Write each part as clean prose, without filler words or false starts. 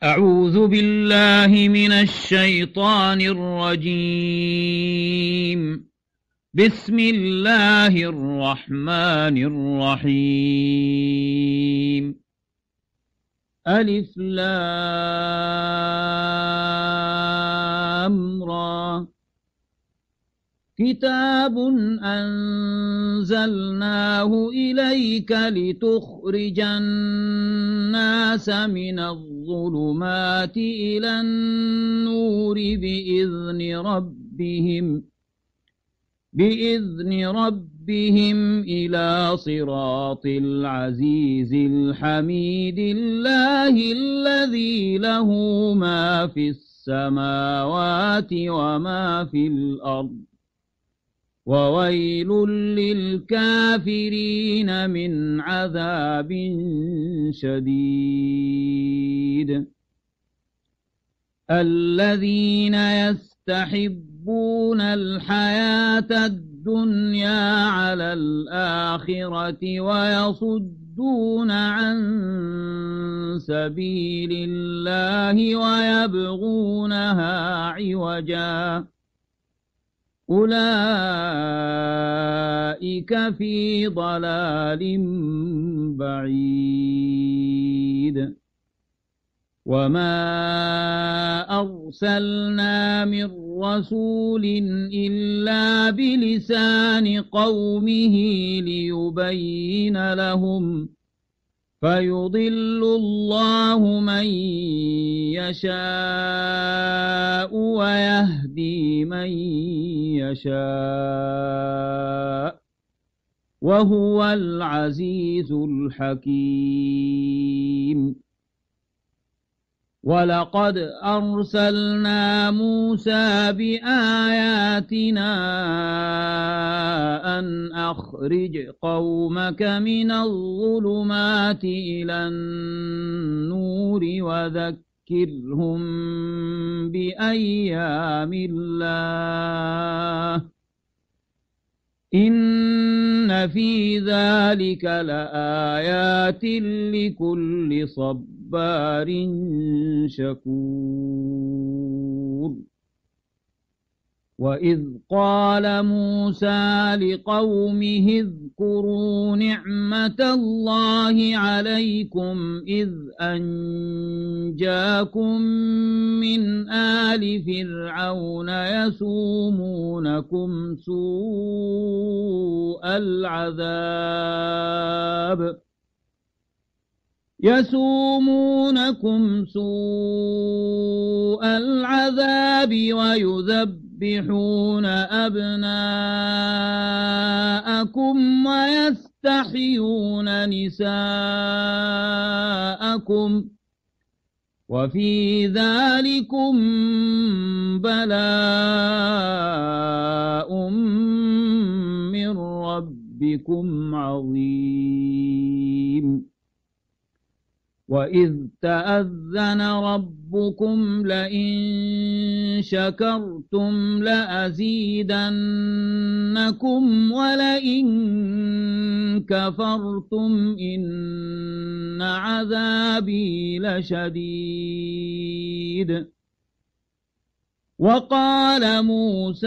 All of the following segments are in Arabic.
أعوذ بالله من الشيطان الرجيم. بسم الله الرحمن الرحيم. ألف لام را. كتاب أنزلناه إليك لتخرج الناس من الظلمات إلى النور بإذن ربهم إلى صراط العزيز الحميد الله الذي له ما في السماوات وما في الأرض وويل للكافرين من عذاب شديد. الذين يستحبون الحياة الدنيا على الآخرة ويصدون عن سبيل الله ويبغونها عوجا أولئك في ضلال بعيد. وما أرسلنا من رسول إلا بلسان قومه ليبين لهم فيضل الله من يشاء ويهدي من يشاء وهو العزيز الحكيم. ولقد أرسلنا موسى بآياتنا أن أخرج قومك من الظلمات إلى النور وذكرهم بأيام الله إن في ذلك لآيات لكل صبار شكور. وإذ قال موسى لقومه اذكروا نعمة الله عليكم إذ أنجاكم من آل فرعون يسومونكم سوء العذاب ويذبحون أبناءكم ويستحيون نساءكم وفي ذلكم بلاء من ربكم عظيم. وإذ تأذن ربكم لئن شكرتم لأزيدنكم ولئن كفرتم إن عذابي لشديد. وقال موسى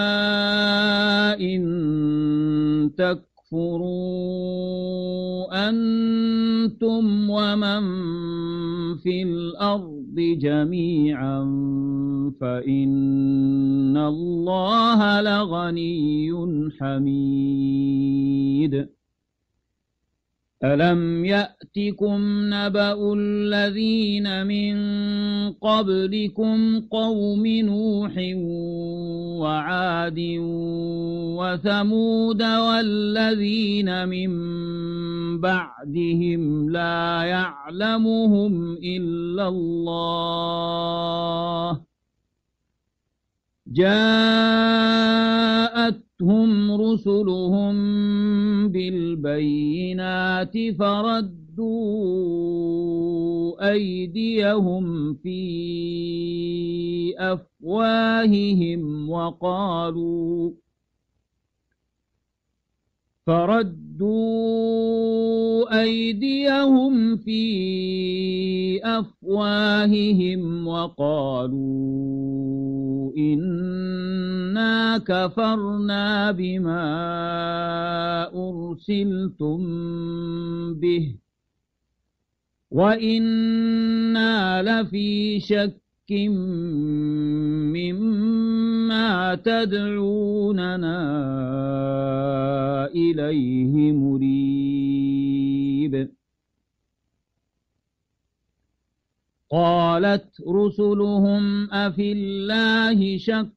إن تكفروا أنتم ومن في الأرض جميعا فإن الله لغني حميد. ألم يأتكم نبأ الذين من قبلكم قوم نوح وعاد وثمود والذين من بعدهم لا يعلمهم إلا الله جاءتهم رسلهم بالبينات فردوا أيديهم في أفواههم فردوا أيديهم في أفواههم وقالوا إنا كفرنا بما أرسلتم به وإنا لفي شك مما تدعوننا إليه مريب. قالت رسلهم أفي الله شك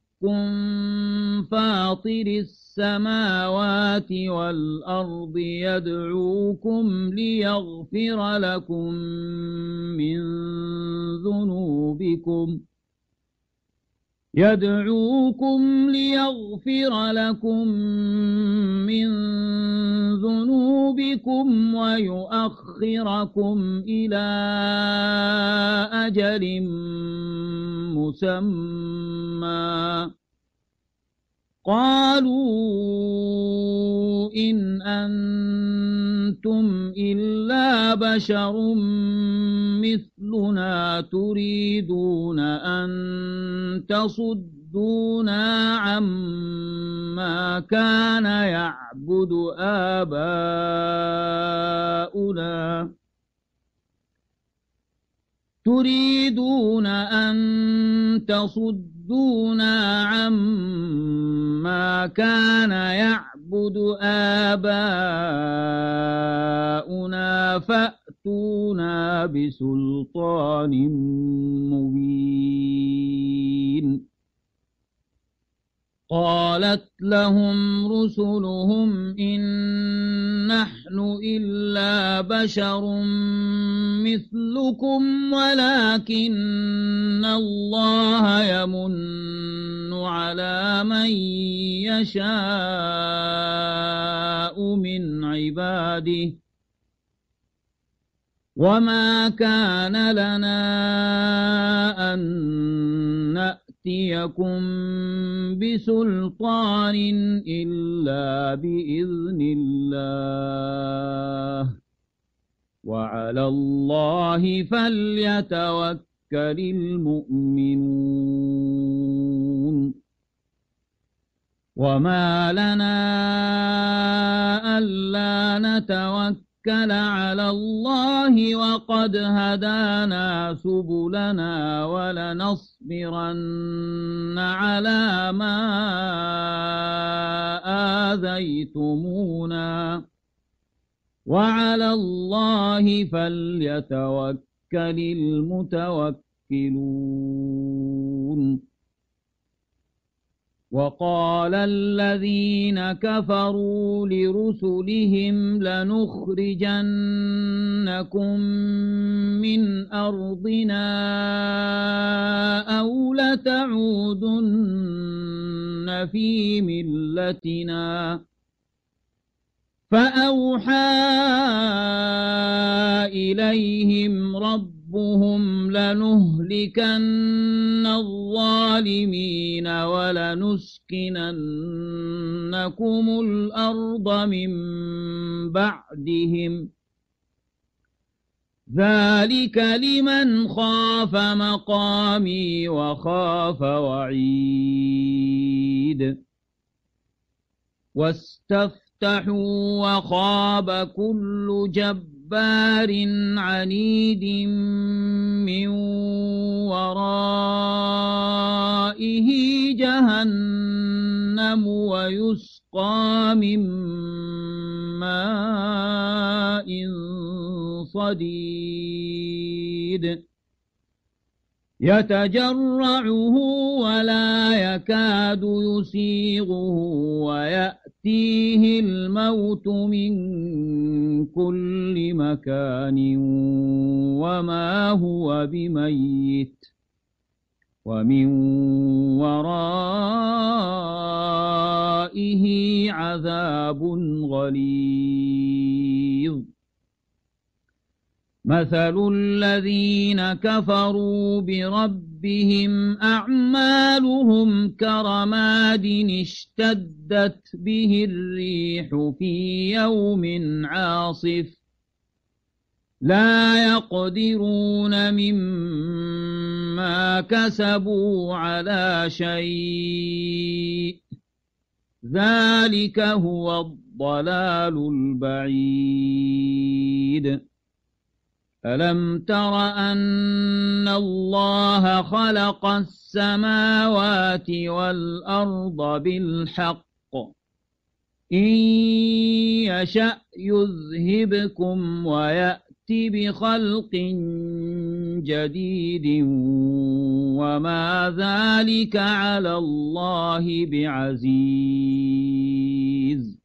فاطر السماوات والأرض يدعوكم ليغفر لكم من ذنوبكم ويؤخركم إلى أجل مسمى قالوا إن أنتم إلا بشر مثلنا تريدون أن تصدونا عما كان يعبد آباؤنا فأتونا بسلطان مبين. قالت لهم رسلهم إن نحن إلا بشر مثلكم ولكن الله يمن على من يشاء من عباده وما كان لنا أن نأتيكم بسلطان إلا بإذن الله وعلى الله فليتوكل المؤمنون. وما لنا ألا نتوكل على الله وقد هدانا سبلنا ولنصبرن على ما آذيتمونا وعلى الله فليتوكل المتوكلون. وقال الذين كفروا لرسلهم لنخرجنكم من أرضنا أو لتعودن في ملتنا فأوحى إليهم ربهم لنهلكن الظالمين ولنسكننكم الأرض من بعدهم ذلك لمن خاف مقامي وخاف وعيد. واستفتحوا وخاب كل جبار عنيد من ورائه جهنم ويسقى من ماء صديد يتجرعه ولا يكاد يسيغه ويأتيه الموت من كل مكان وما هو بميت ومن ورائه عذاب غليظ. مثل الذين كفروا بربهم أعمالهم كرماد اشتدت به الريح في يوم عاصف لا يقدرون مما كسبوا على شيء ذلك هو الضلال البعيد ألم تر أن الله خلق السماوات والأرض بالحق إن يشأ يذهبكم ويأتي بخلق جديد وما ذلك على الله بعزيز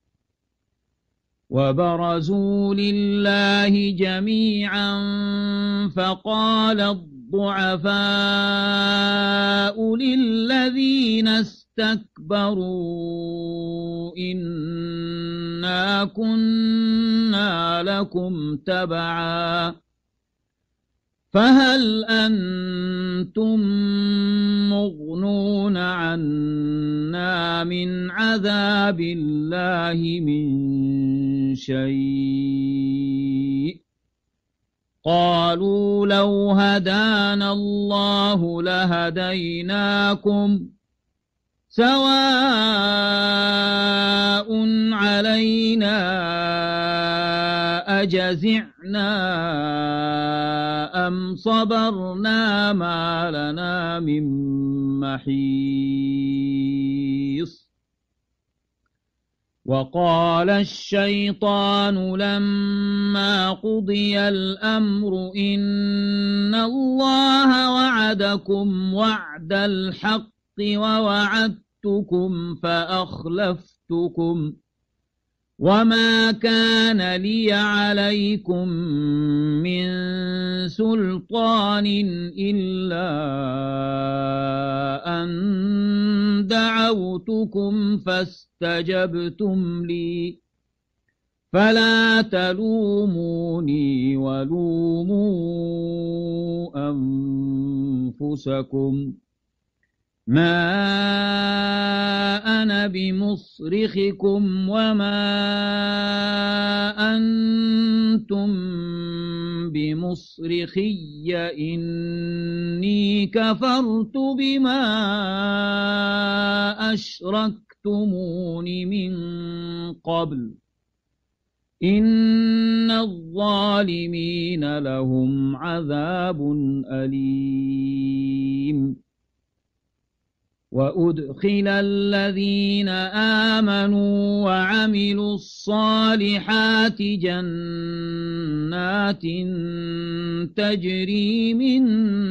وبرزوا لله جميعا فقال الضعفاء للذين استكبروا إنا كنا لكم تبعا فهل أنتم مغنون عنا من عذاب الله من شيء قالوا لو هدانا الله لهديناكم سواء علينا أجزعنا أم صبرنا ما لنا من محيص وقال الشيطان لما قضي الأمر إن الله وعدكم وعد الحق ووعدتكم فأخلفتكم وما كان لي عليكم من سلطان إلا أن دعوتكم فاستجبتم لي فلا تلوموني ولوموا أنفسكم ما أنا بمصرخكم وما أنتم بمصرخي إني كفرت بما أشركتمون من قبل إن الظالمين لهم عذاب أليم وأدخل الذين آمنوا وعملوا الصالحات جنات تجري من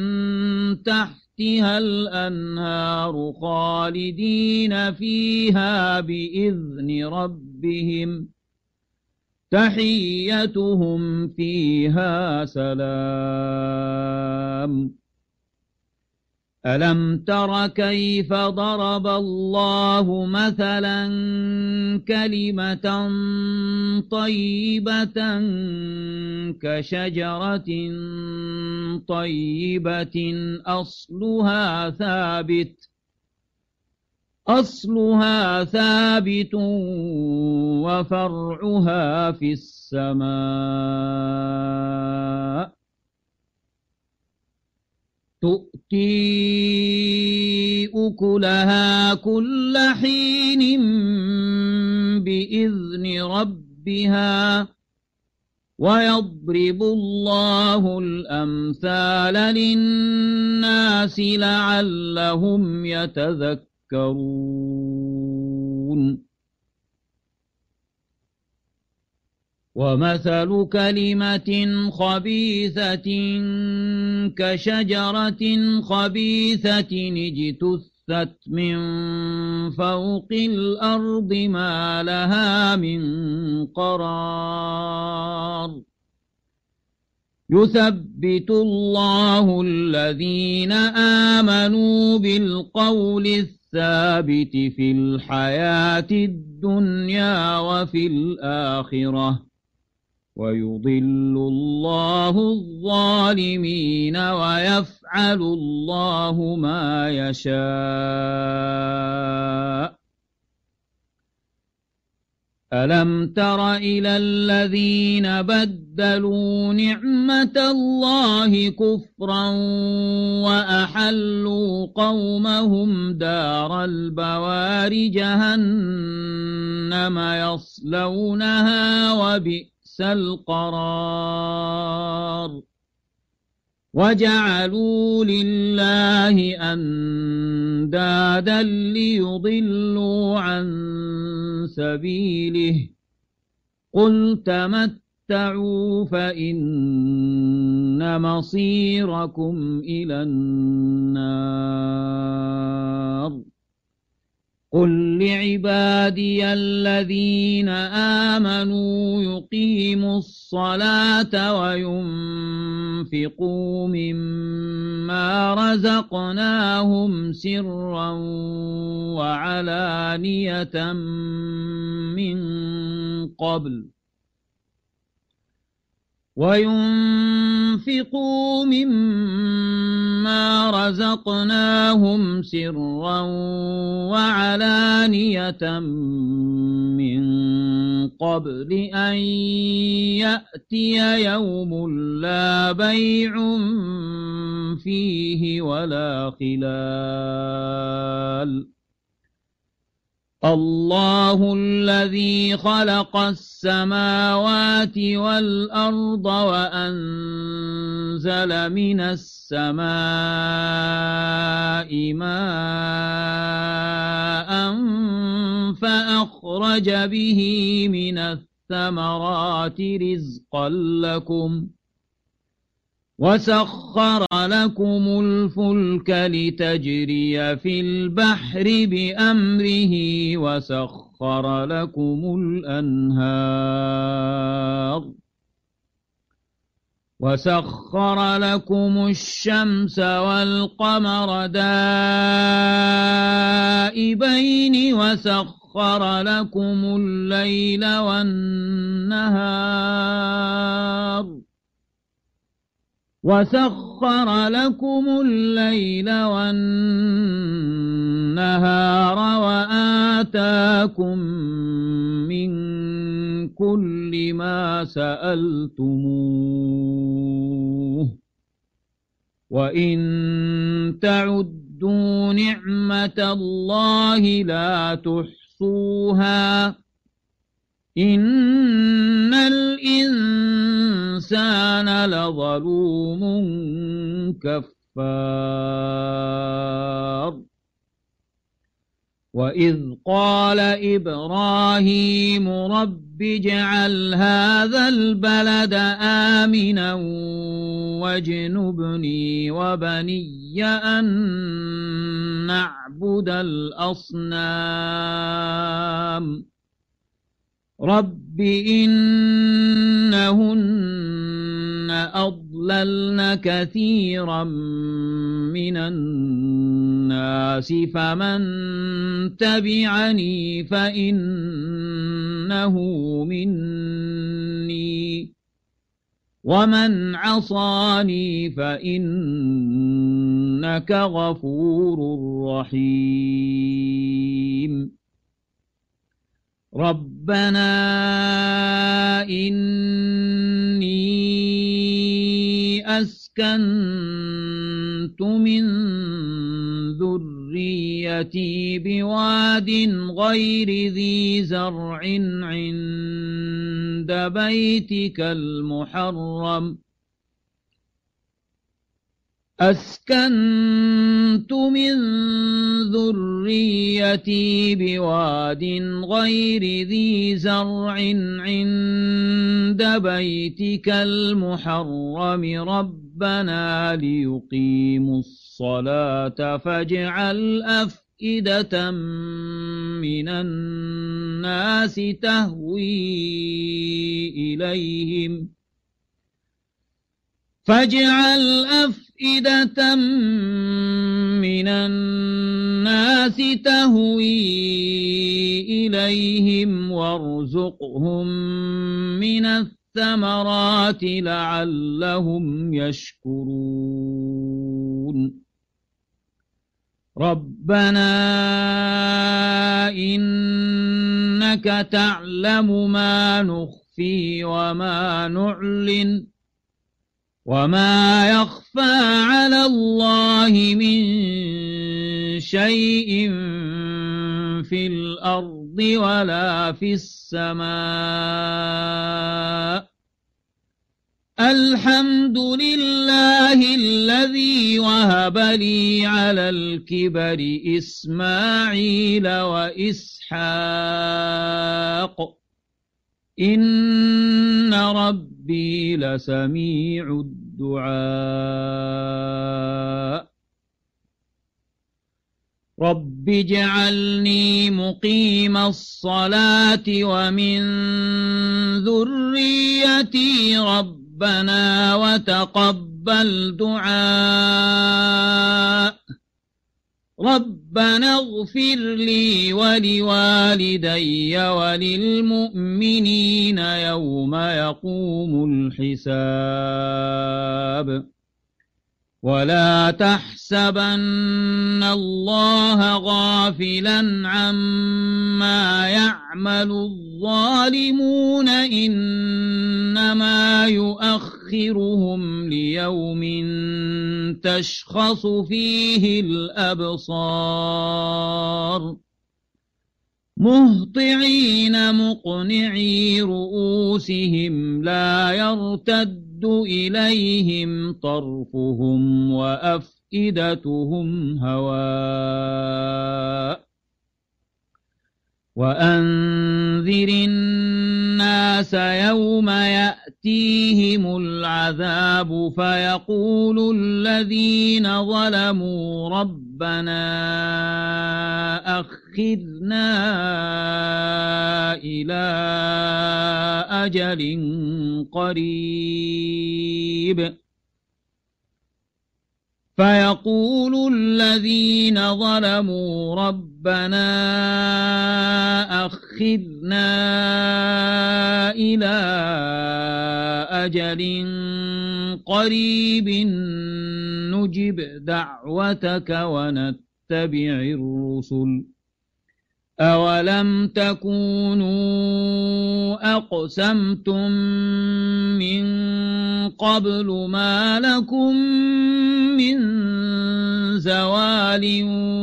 تحتها الأنهار خالدين فيها بإذن ربهم تحيتهم فيها سلام ألم تر كيف ضرب الله مثلا كلمة طيبة كشجرة طيبة أصلها ثابت وفرعها في السماء تؤتي أكلها كل حين بإذن ربها ويضرب الله الأمثال للناس لعلهم يتذكرون ومثل كلمة خبيثة كشجرة خبيثة اجتثت من فوق الأرض ما لها من قرار يثبت الله الذين آمنوا بالقول الثابت في الحياة الدنيا وفي الآخرة ويضل الله الظالمين ويفعل الله ما يشاء ألم تر إلى الذين بدلوا نعمة الله كفرا وأحلوا قومهم دار البوار جهنم يصلونها وبئس القرار وجعلوا لله أندادا ليضلوا عن سبيله قل تمتعوا فإن مصيركم إلى النار قل لعبادي الذين آمنوا يقيموا الصلاة وينفقوا مما رزقناهم سرا وعلانية من قبل وينفقوا مما رزقناهم سرا وعلانية من قبل أن يأتي يوم لا بيع فيه ولا خلال الله الذي خلق السماوات والأرض وأنزل من السماء ماء فأخرج به من الثمرات رزقا لكم وسخر لكم الفلك لتجري في البحر بأمره وسخر لكم الأنهار وسخر لكم الشمس والقمر دائبين وسخر لكم الليل والنهار وآتاكم من كل ما سألتموه وإن تعدوا نعمة الله لا تحصوها إن الإنسان لظلوم كفار وإذ قال إبراهيم رب اجعل هذا البلد آمنا واجنبني وبني أن نعبد الأصنام رب إنهن أضللن كثيرا من الناس فمن تبعني فإنه مني ومن عصاني فإنك غفور رحيم ربنا إني أسكنت من ذريتي بواد غير ذي زرع عند بيتك المحرم أسكنت من ذريتي بواد غير ذي زرع عند بيتك المحرم ربنا ليقيموا الصلاة فاجعل أفئدة من الناس تهوي إليهم فاجعل أفئدة من الناس تهوي إليهم وارزقهم من الثمرات لعلهم يشكرون ربنا إنك تعلم ما نخفي وما نعلن وما يخفى على الله من شيء في الأرض ولا في السماء الحمد لله الذي وهب لي على الكبر إسماعيل وإسحاق إن ربي لسميع الدعاء رب اجعلني مقيم الصلاة ومن ذريتي ربنا وتقبل دعاء ربنا اغفر لي ولوالدي وللمؤمنين يوم يقوم الحساب ولا تحسبن الله غافلا عما يعمل الظالمون إنما يؤخرهم ليوم تشخص فيه الأبصار مهطعين مقنعي رؤوسهم لا يرتد إليهم طرفهم وأفئدتهم هواء وأنذر الناس يوم يأتيهم العذاب فيقول الذين ظلموا ربنا أخذنا إلى أجل قريب فيقول الذين ظلموا ربنا أخذنا إلى أجل قريب نجب دعوتك ونتبع الرسل أولم تكونوا أقسمتم من قبل ما لكم من زوال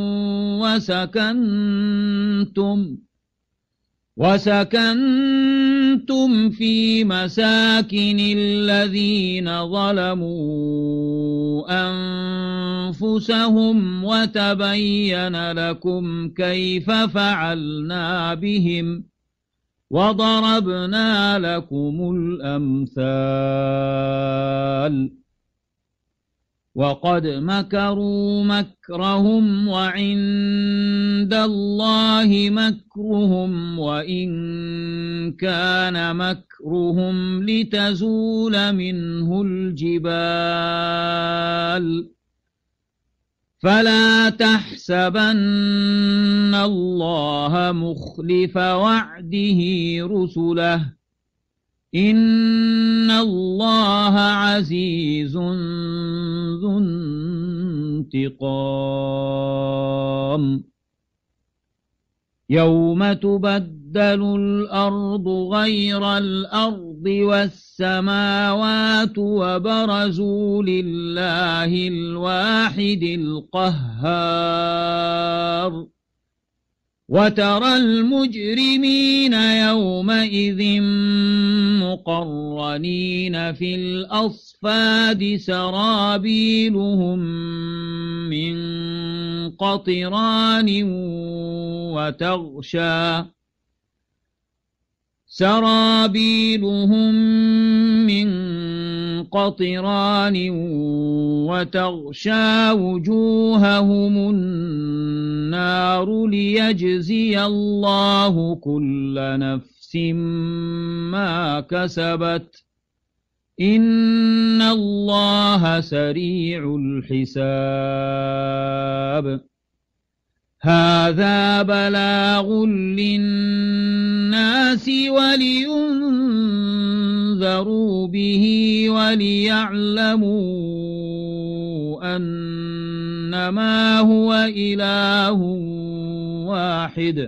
وسكنتم في مساكن الذين ظلموا أنفسهم وتبين لكم كيف فعلنا بهم وضربنا لكم الأمثال وقد مكروا مكرهم وعند الله مكرهم وإن كان مكرهم لتزول منه الجبال فلا تحسبن الله مخلف وعده رسله إن الله عزيز ذو انتقام يوم تبدل الأرض غير الأرض والسماوات وبرزوا لله الواحد القهار وترى المجرمين يومئذ مقرنين في الأصفاد سرابيلهم من قطران وتغشى وجوههم النار ليجزي الله كل نفس ما كسبت إن الله سريع الحساب هذا بلاغ للناس ولينذروا به وليعلموا أنما هو إله واحد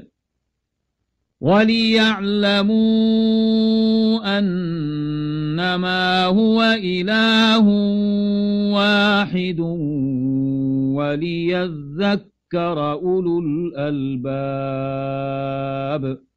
وليذكر أولو الألباب